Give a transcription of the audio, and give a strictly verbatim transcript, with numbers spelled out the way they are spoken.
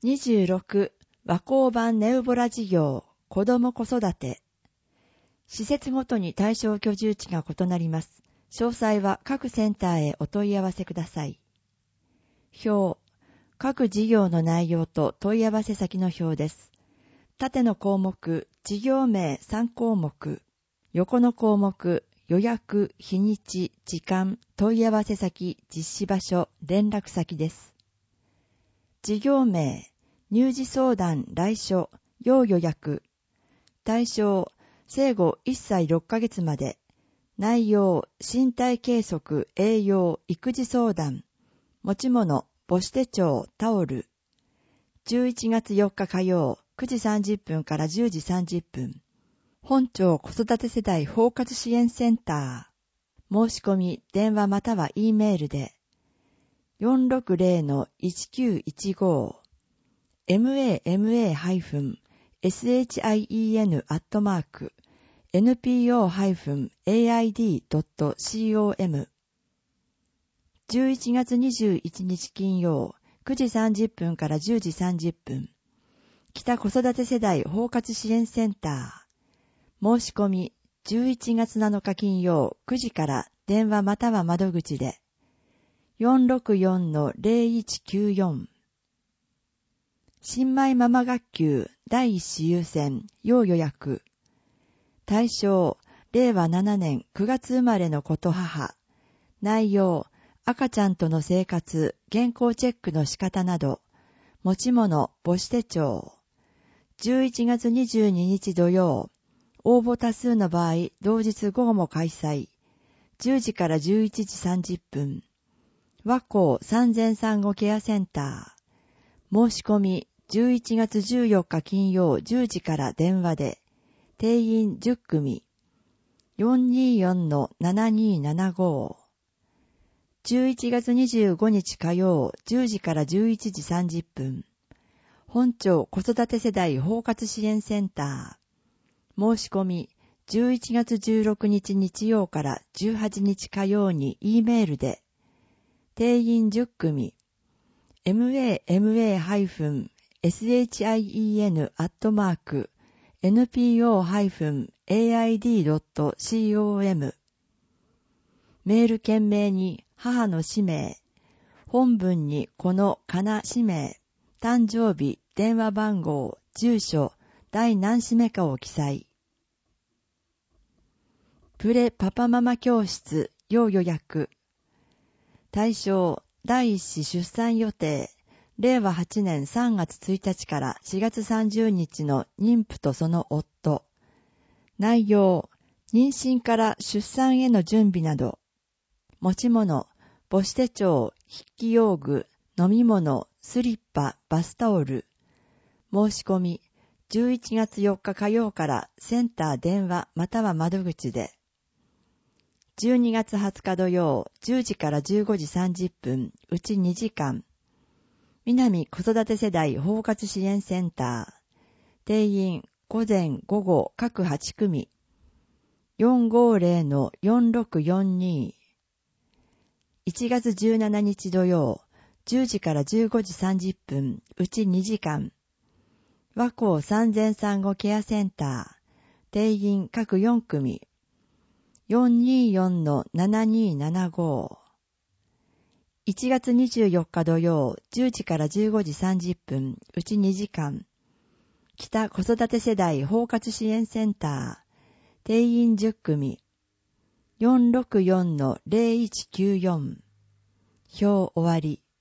にじゅうろく和光版ネウボラ事業子ども子育て。施設ごとに対象居住地が異なります。詳細は各センターへお問い合わせください。表、各事業の内容と問い合わせ先の表です。縦の項目、事業名さん項目、横の項目、予約、日にち、時間、問い合わせ先、実施場所、連絡先です。事業名、乳児相談来所、要予約。対象、生後いっさいろっかげつまで。内容、身体計測、栄養、育児相談。持ち物、母子手帳、タオル。じゅういちがつよっか火曜、くじさんじゅっぷんからじゅうじさんじゅっぷん。本庁子育て世代包括支援センター。申し込み、電話または E メールで。よんろくぜろのいちきゅういちご エムエーエムエーハイフンエスエイチアイイーエヌ アットマーク エヌピーオーハイフンエーアイディードットコム じゅういちがつにじゅういちにち金曜くじさんじゅっぷんからじゅうじさんじゅっぷん北子育て世代包括支援センター。申し込みじゅういちがつなのか金曜くじから電話または窓口で。よんろくよんのゼロいちきゅうよん。新米ママ学級第一子優先要予約。対象、れいわななねんくがつ生まれの子と母。内容、赤ちゃんとの生活、健康チェックの仕方など。持ち物、母子手帳。じゅういちがつにじゅうににち土曜。応募多数の場合、同日午後も開催。じゅうじからじゅういちじさんじゅっぷん。和光産前産後ケアセンター。申し込み、じゅういちがつじゅうよっか金曜じゅうじから電話で。定員じゅっくみ。よんにーよんのななにーななご。じゅういちがつにじゅうごにち火曜じゅうじからじゅういちじさんじゅっぷん。本庁子育て世代包括支援センター。申し込み、じゅういちがつじゅうろくにち日曜からじゅうはちにち火曜に E メールで。定員じゅっくみ。エムエーエムエーハイフンエスエイチアイイーエヌ アットマーク エヌピーオーハイフンエーアイディードットコム メール件名に母の氏名、本文にこのかな氏名、誕生日、電話番号、住所、第何子目かを記載。プレパパママ教室要予約。対象、第一子出産予定。れいわはちねんさんがつついたちからしがつさんじゅうにちの妊婦とその夫。内容、妊娠から出産への準備など。持ち物、母子手帳、筆記用具、飲み物、スリッパ、バスタオル。申し込み、じゅういちがつよっか火曜からセンター電話または窓口で。じゅうにがつはつか土曜じゅうじからじゅうごじさんじゅっぷん、うちにじかん。南子育て世代包括支援センター。定員、午前午後各はちくみ。よんごぜろのよんろくよんに。いちがつじゅうしちにち土曜、じゅうじからじゅうごじさんじゅっぷん、うちにじかん。和光産前産後ケアセンター。定員各よんくみ。よんにーよんのななにーななご。いちがつにじゅうよっか土曜、じゅうじからじゅうごじさんじゅっぷん、うちにじかん。北子育て世代包括支援センター。定員じゅっくみ。よんろくよんのゼロいちきゅうよん。表終わり。